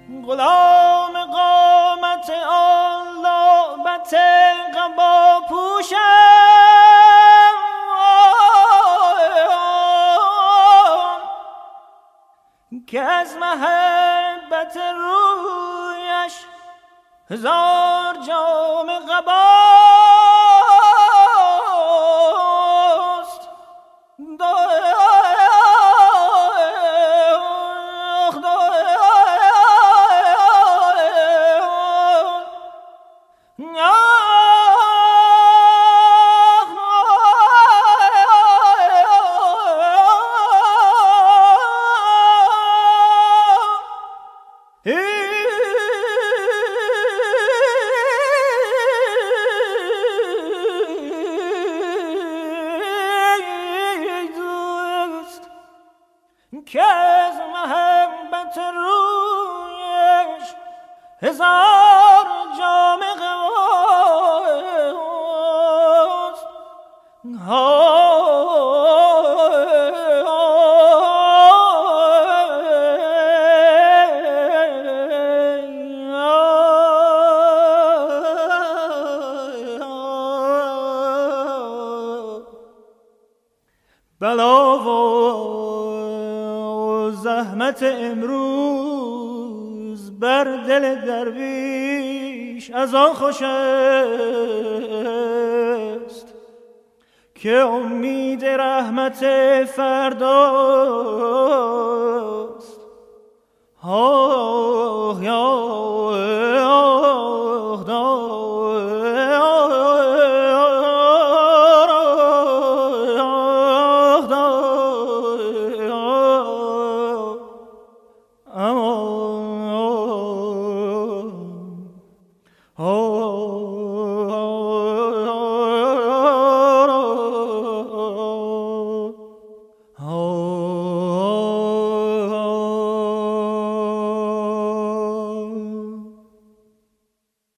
غلام قامت آن لعبت قبا پوشم که از محبت رویش هزار جام قباست. که از محبت رویش هزار جام قباست. بلا و زحمت امروز بر دل درویش از آن خوش است که امید رحمت فرداست.